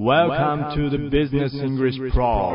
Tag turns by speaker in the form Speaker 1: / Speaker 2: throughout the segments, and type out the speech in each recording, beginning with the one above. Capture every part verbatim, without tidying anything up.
Speaker 1: Welcome to the Business English Pro。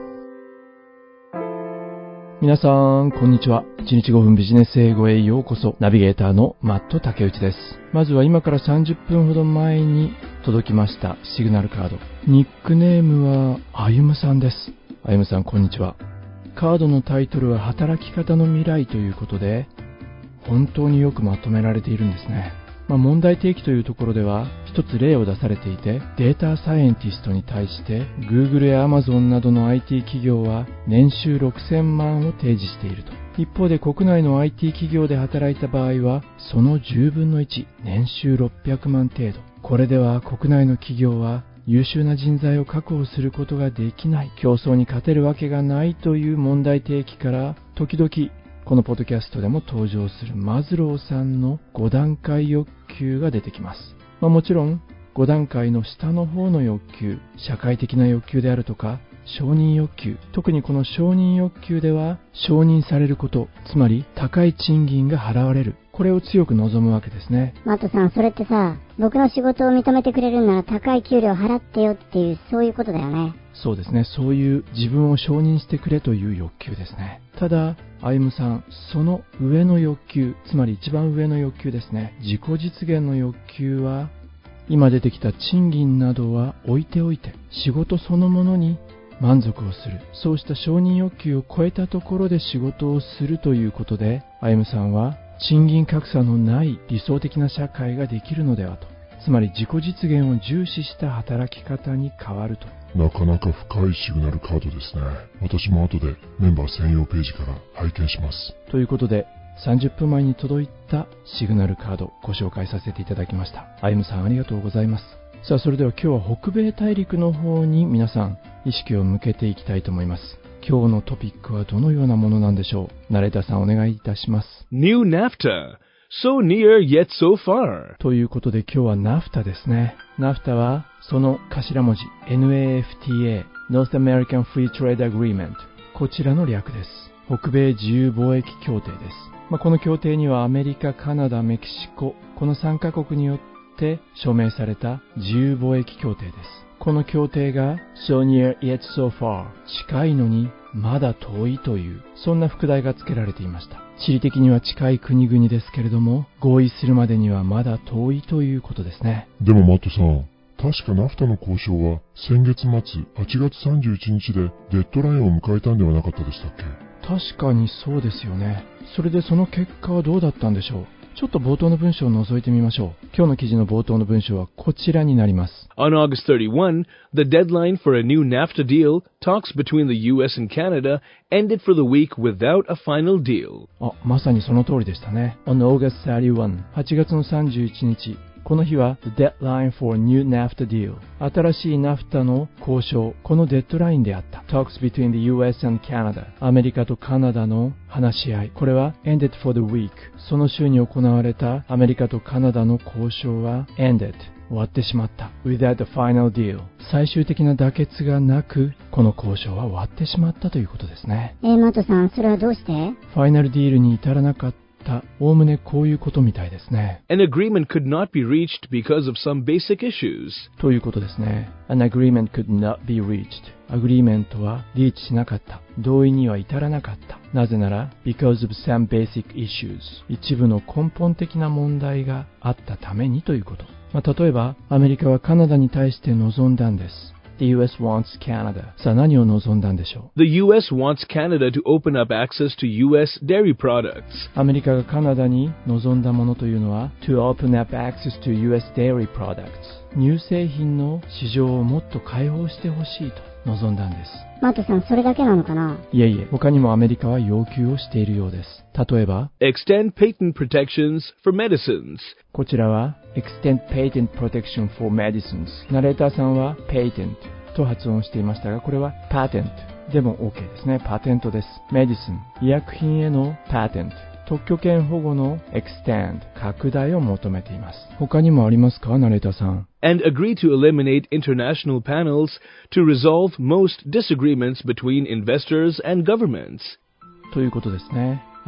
Speaker 2: 皆さん、こんにちは。いちにちごふんビジネス英語へようこそ。ナビゲーターのマット竹内です。まずは今からさんじゅっぷんほど前に届きましたシグナルカード。ニックネームはあゆむさんです。あゆむさん、こんにちは。カードのタイトルは働き方の未来ということで、本当によくまとめられているんですね。まあ、問題提起というところでは一つ例を出されていて、データサイエンティストに対して Google や Amazon などの アイティー 企業は年収ろくせんまんを提示していると。一方で国内の アイティー 企業で働いた場合はそのじゅうぶんのいち、年収ろっぴゃくまん程度。これでは国内の企業は優秀な人材を確保することができない、競争に勝てるわけがないという問題提起から、時々このポッドキャストでも登場するマズローさんのごだんかい欲求が出てきます。まあ、もちろんごだんかいの下の方の欲求、社会的な欲求であるとか承認欲求、特にこの承認欲求では承認されること、つまり高い賃金が払われる、これを強く望むわけですね。
Speaker 3: マットさん、それってさ、僕の仕事を認めてくれるんなら高い給料払ってよっていう、そういうことだよね。
Speaker 2: そうですね。そういう自分を承認してくれという欲求ですね。ただあゆむさん、その上の欲求、つまり一番上の欲求ですね、自己実現の欲求は、今出てきた賃金などは置いておいて、仕事そのものに満足をする、そうした承認欲求を超えたところで仕事をするということで、あゆむさんは賃金格差のない理想的な社会ができるのではと。つまり自己実現を重視した働き方に変わると。
Speaker 4: なかなか深いシグナルカードですね。私も後でメンバー専用ページから拝見します。
Speaker 2: ということで、さんじゅっぷんまえに届いたシグナルカードご紹介させていただきました。あゆむさん、ありがとうございます。さあ、それでは今日は北米大陸の方に皆さん意識を向けていきたいと思います。今日のトピックはどのようなものなんでしょう。ナレーターさん、お願いいたします。
Speaker 1: New NAFTA。So near yet so far。
Speaker 2: ということで今日は ナフタ ですね。 ナフタ はその頭文字 エヌエーエフティーエー North American Free Trade Agreement、 こちらの略です。北米自由貿易協定です。まあ、この協定にはアメリカ、カナダ、メキシコ、このさんカ国によって署名された自由貿易協定です。この協定が So near yet so far、 近いのにまだ遠いという、そんな副題が付けられていました。地理的には近い国々ですけれども、合意するまでにはまだ遠いということですね。
Speaker 4: でもマットさん、確かナフタの交渉は先月末はちがつさんじゅういちにちでデッドラインを迎えたんではなかったでしたっけ？
Speaker 2: 確かにそうですよね。それでその結果はどうだったんでしょう。ちょっと冒頭の文章を覗いてみましょう。今日の記事の冒頭の文章はこちらになります。
Speaker 1: On August thirty-first, the deadline for a new NAFTA deal, talks between the U S and Canada, ended for the week without a final deal.
Speaker 2: あ、まさにその通りでしたね。 On August thirty-first、 はちがつのさんじゅういちにち、この日は The deadline for a new NAFTA deal、 新しい ナフタ の交渉、このデッドラインであった。 Talks between the U S and Canada、 アメリカとカナダの話し合い、これは ended for the week、 その週に行われたアメリカとカナダの交渉は ended、 終わってしまった。 without a final deal、 最終的な妥結がなく、この交渉は終わってしまったということですね。
Speaker 3: えー、マットさん、それはどうして？
Speaker 2: ファイナルディールに至らなかった、おおむねこういうことみたいですね。
Speaker 1: An agreement could not be reached because of some basic issues.
Speaker 2: ということですね。 An agreement could not be reached、 アグリーメントはリーチしなかった、同意には至らなかった。なぜなら because of some basic issues、 一部の根本的な問題があったためにということ。まあ、例えばアメリカはカナダに対して望んだんです。The U S wants Canada。 さあ、何を望んだんでしょう。
Speaker 1: The U S wants Canada to open up access to U S dairy products.
Speaker 2: アメリカがカナダに望んだものというのは To open up access to U S dairy products、 乳製品の市場をもっと開放してほしいと望んだんです。
Speaker 3: マットさん、それだけなのかな？
Speaker 2: いえいえ、他にもアメリカは要求をしているようです。例えば
Speaker 1: Extend patent protections for medicines。
Speaker 2: こちらは Extend patent protection for medicines。 ナレーターさんは patent と発音していましたが、これは patent でも OK ですね。パテントです。 medicine、 医薬品への patent、 特許権保護の extend、 拡大を求めています。他にもありますか、ナレーターさん。
Speaker 1: And agree to eliminate international panels to resolve most disagreements between investors and governments。
Speaker 2: ということですね。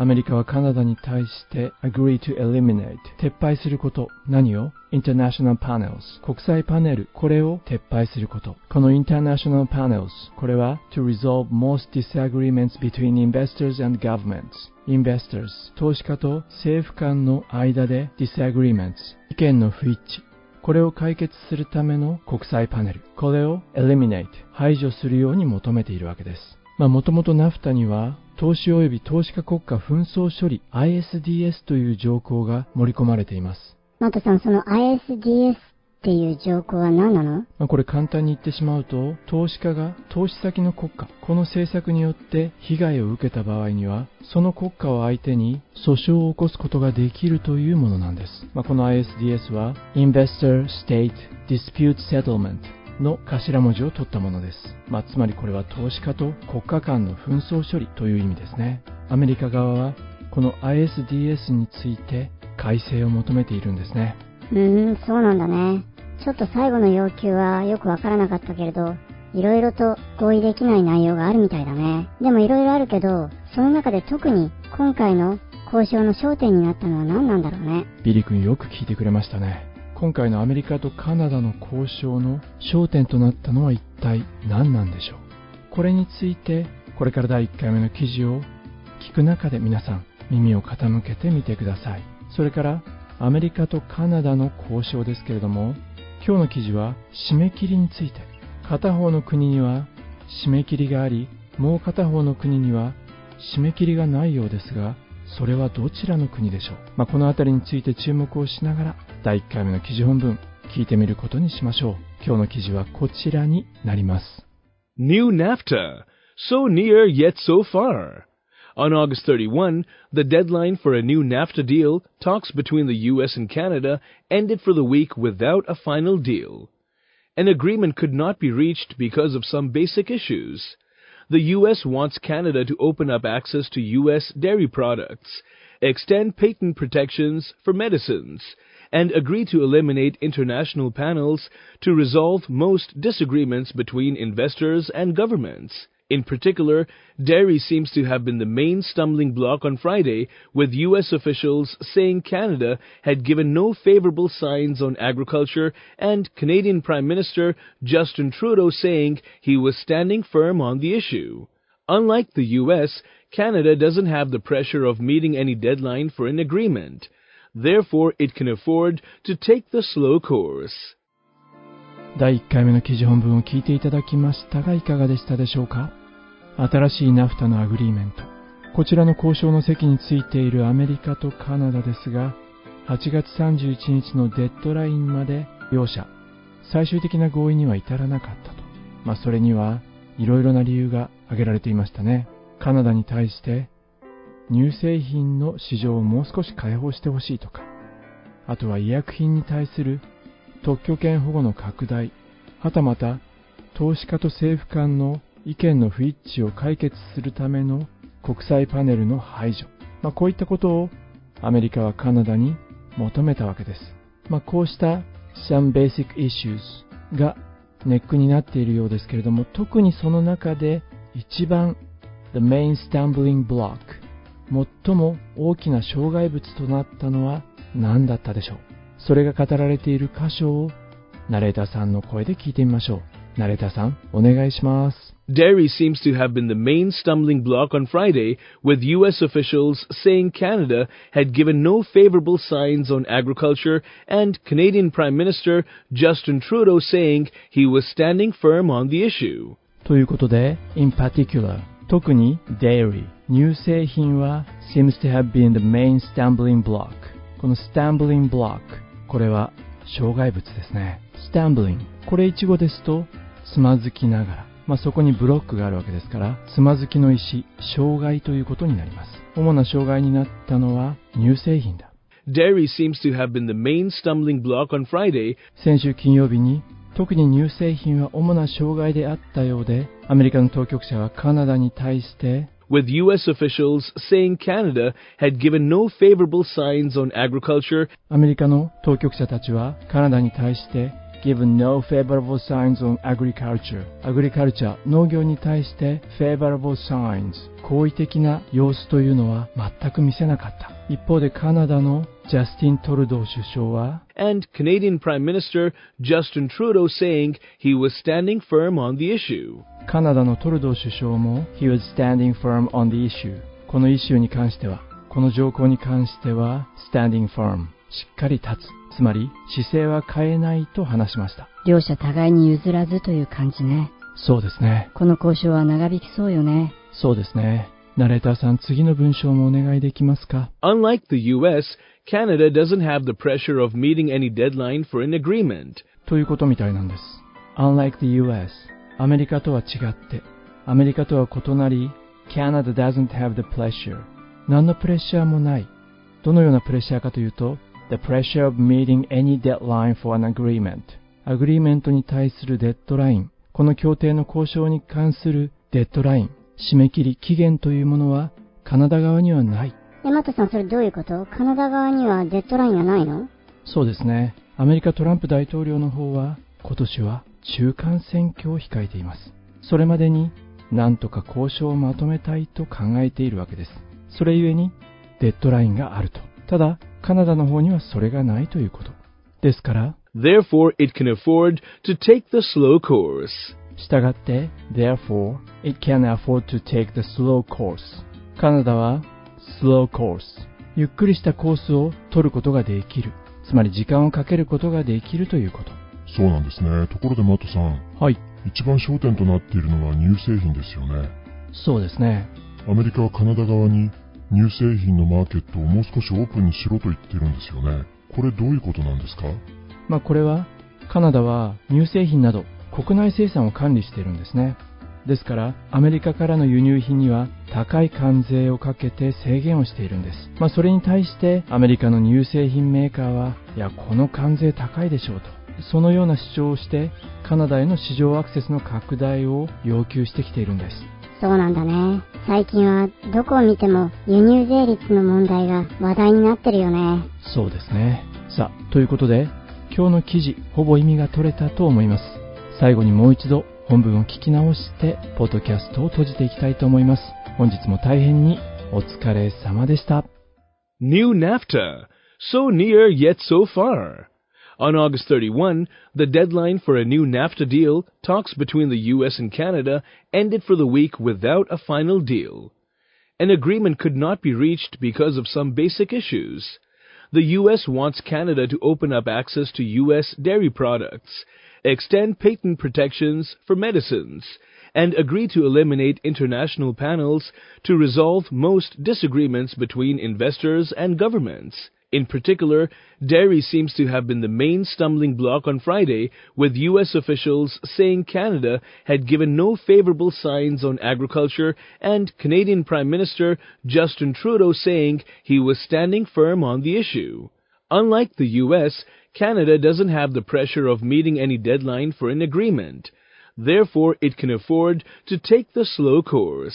Speaker 2: アメリカはカナダに対して agree to eliminate 撤廃すること。何を international panels 国際パネル、これを撤廃すること。この international panels これは to resolve most disagreements between investors and governments investors 投資家と政府間の間で disagreements 意見の不一致、これを解決するための国際パネル、これを eliminate 排除するように求めているわけです。まあもともとナフタには投資及び投資家国家紛争処理 アイエスディーエス という条項が盛り込まれています。
Speaker 3: マットさん、その アイエスディーエス っていう条項は何なの？
Speaker 2: まあ、これ簡単に言ってしまうと、投資家が投資先の国家、この政策によって被害を受けた場合には、その国家を相手に訴訟を起こすことができるというものなんです。まあ、この アイエスディーエス は Investor State Dispute Settlement の頭文字を取ったものです。まあ、つまりこれは投資家と国家間の紛争処理という意味ですね。アメリカ側はこの アイエスディーエス について改正を求めているんですね。
Speaker 3: うーん、そうなんだね。ちょっと最後の要求はよくわからなかったけれど、いろいろと合意できない内容があるみたいだね。でもいろいろあるけど、その中で特に今回の交渉の焦点になったのは何なんだろうね。
Speaker 2: ビリ君よく聞いてくれましたね。今回のアメリカとカナダの交渉の焦点となったのは一体何なんでしょう。これについてこれからだいいっかいめの記事を聞く中で皆さん耳を傾けてみてください。それからアメリカとカナダの交渉ですけれども、今日の記事は締め切りについて、片方の国には締め切りがあり、もう片方の国には締め切りがないようですが、それはどちらの国でしょう。まあ、このあたりについて注目をしながらだいいっかいめの記事本文聞いてみることにしましょう。今日の記事はこちらになります。
Speaker 1: New NAFTA, so near yet so far.On August thirty-first, the deadline for a new NAFTA deal, talks between the U S and Canada, ended for the week without a final deal. An agreement could not be reached because of some basic issues. The U S wants Canada to open up access to U S dairy products, extend patent protections for medicines, and agree to eliminate international panels to resolve most disagreements between investors and governments.In particular, dairy seems to have been the main stumbling block on Friday, with U S officials saying Canada had given no favorable signs on agriculture and Canadian Prime Minister Justin Trudeau saying he was standing firm on the issue. Unlike the U S, Canada doesn't have the pressure of meeting any deadline for an agreement. Therefore, it can afford to take the slow course.
Speaker 2: だいいっかいめの記事本文を聞いていただきましたがいかがでしたでしょうか。新しいナフタのアグリーメント、こちらの交渉の席についているアメリカとカナダですが、はちがつさんじゅういちにちのデッドラインまで両者最終的な合意には至らなかったと。まあそれにはいろいろな理由が挙げられていましたね。カナダに対して乳製品の市場をもう少し開放してほしいとか、あとは医薬品に対する特許権保護の拡大、はたまた投資家と政府間の意見の不一致を解決するための国際パネルの排除、まあ、こういったことをアメリカはカナダに求めたわけです。まあ、こうした some basic issues がネックになっているようですけれども、特にその中で一番 the main stumbling block 最も大きな障害物となったのは何だったでしょう。それが語られている箇所をナレーターさんの声で聞いてみましょう。ナレーターさん、お願いします。
Speaker 1: Dairy seems to have been the main stumbling block on Friday, with U S officials saying Canada had given no favorable signs on agriculture and Canadian Prime Minister Justin Trudeau saying he was standing firm on the issue.
Speaker 2: ということで、in particular、特に dairy、乳製品は seems to have been the main stumbling block。この stumbling block、これは障害物ですね。stumbling、これ一語ですとつまずきながら、まあ、そこにブロックがあるわけですから、つまずきの石、障害ということになります。主な障害になったのは乳製品だ。
Speaker 1: Dairy seems to have been the main stumbling block on Friday.
Speaker 2: 先週金曜日に特に乳製品は主な障害であったようで、アメリカの当局者はカナダに対して
Speaker 1: with U S officials saying Canada had given no favorable signs on agriculture.
Speaker 2: アメリカの当局者たちはカナダに対して give no favorable signs on agriculture. agriculture 農業に対して favorable signs 好意的な様子というのは全く見せなかった。一方でカナダのジャスティン・トルドー首相は
Speaker 1: and Canadian Prime Minister Justin Trudeau saying he was standing firm on the issue.
Speaker 2: カナダのトルドー首相も he was standing firm on the issue このイシューに関してはこの条項に関しては standing firm しっかり立つつまり姿勢は変えないと話しました。
Speaker 5: 両者互いに譲らずという感じね。
Speaker 2: そうですね。
Speaker 5: この交渉は長引きそうよね。
Speaker 2: そうですね。ナレーターさん、次の文章もお願いできますか？
Speaker 1: Unlike the U S, Canada doesn't have the pressure of meeting any deadline for an agreement.
Speaker 2: ということみたいなんです。Unlike the U S, アメリカとは違って、アメリカとは異なり、Canada doesn't have the pressure. 何のプレッシャーもない。どのようなプレッシャーかというと、The pressure of meeting any deadline for an agreement. アグリーメントに対するデッドライン。この協定の交渉に関するデッドライン。締め切り期限というものはカナダ側にはない。
Speaker 3: え、マットさん、それどういうこと？カナダ側にはデッドラインはないの？
Speaker 2: そうですね。アメリカトランプ大統領の方は今年は中間選挙を控えています。それまでに何とか交渉をまとめたいと考えているわけです。それゆえにデッドラインがあると。ただカナダの方にはそれがないということ。ですから
Speaker 1: Therefore, it can afford to take the slow course.
Speaker 2: したがって Therefore, it can afford to take the slow course. カナダは slow course ゆっくりしたコースを取ることができる。つまり時間をかけることができるということ。
Speaker 4: そうなんですね。ところでマットさん。
Speaker 2: はい。
Speaker 4: 一番焦点となっているのは乳製品ですよね。
Speaker 2: そうですね。
Speaker 4: アメリカはカナダ側に乳製品のマーケットをもう少しオープンにしろと言っているんですよね。これどういうことなんですか？
Speaker 2: まあこれはカナダは乳製品など国内生産を管理しているんですね。ですからアメリカからの輸入品には高い関税をかけて制限をしているんです。まあそれに対してアメリカの乳製品メーカーはいやこの関税高いでしょうとそのような主張をしてカナダへの市場アクセスの拡大を要求してきているんです。
Speaker 3: そうなんだね。最近はどこを見ても輸入税率の問題が話題になってるよね。
Speaker 2: そうですね。さあということで今日の記事ほぼ意味が取れたと思います。最後にもう一度本文を聞き直してポッドキャストを閉じていきたいと思います。本日も大変にお疲れ様でした。
Speaker 1: New NAFTA. So near yet so far. On August thirty-first, the deadline for a new NAFTA deal, talks between the U S and Canada, ended for the week without a final deal. An agreement could not be reached because of some basic issues. The U S wants Canada to open up access to U S dairy products, extend patent protections for medicines, and agree to eliminate international panels to resolve most disagreements between investors and governments. In particular, dairy seems to have been the main stumbling block on Friday, with U S officials saying Canada had given no favorable signs on agriculture and Canadian Prime Minister Justin Trudeau saying he was standing firm on the issue. Unlike the U S, Canada doesn't have the pressure of meeting any deadline for an agreement. Therefore, it can afford to take the slow course.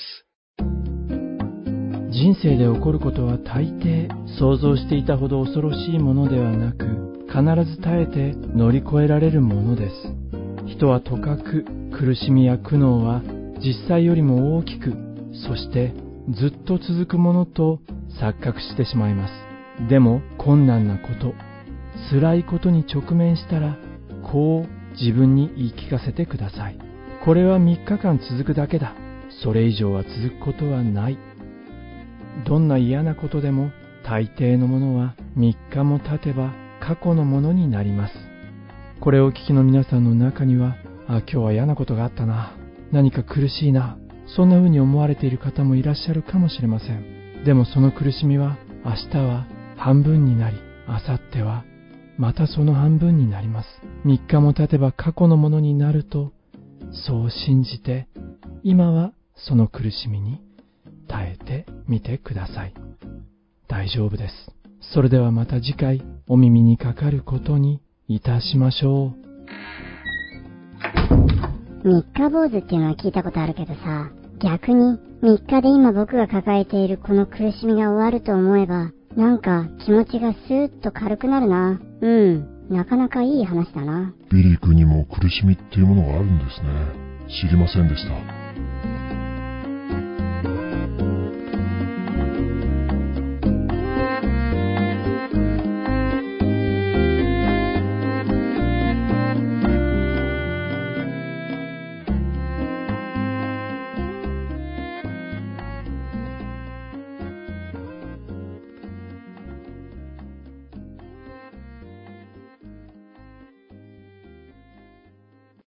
Speaker 2: 人生で起こることは大抵想像していたほど恐ろしいものではなく必ず耐えて乗り越えられるものです。人はとかく苦しみや苦悩は実際よりも大きくそしてずっと続くものと錯覚してしまいます。でも困難なこと辛いことに直面したらこう自分に言い聞かせてください。これはみっかかん続くだけだ。それ以上は続くことはない。どんな嫌なことでも大抵のものはみっかも経てば過去のものになります。これをお聞きの皆さんの中には、あ、今日は嫌なことがあったな、何か苦しいな、そんな風に思われている方もいらっしゃるかもしれません。でもその苦しみは明日は半分になり、明後日はまたその半分になります。みっかも経てば過去のものになると、そう信じて今はその苦しみに耐えてみてください。大丈夫です。それではまた次回お耳にかかることにいたしましょ
Speaker 3: う。三日坊主っていうのは聞いたことあるけどさ、逆にみっかで今僕が抱えているこの苦しみが終わると思えば、なんか気持ちがスーッと軽くなるな。うん。 なかなかいい話だな。
Speaker 4: ビリー君にも苦しみっていうものがあるんですね。知りませんでした。